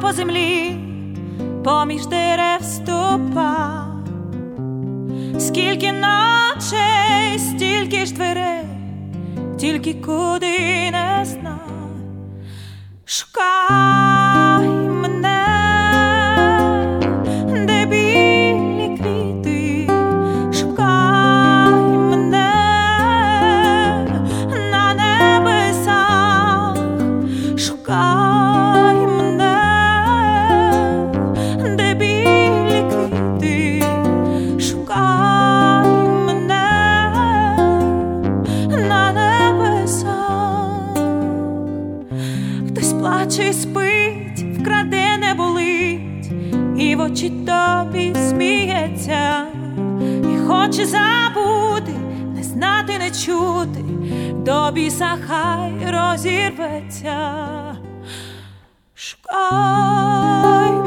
по землі, поміж дерев стопа. Скільки ночей, стільки ж дверей, тільки куди не знаю. Шукай мене, де білі квіти, шукай мене на небесах, шукай мене, де білі квіти, шукай мене на небесах. Хтось плаче і спить, вкраде не болить, і в очі тобі сміється, і хоче забути, не знати, не чути, до біса хай розірветься. Шукай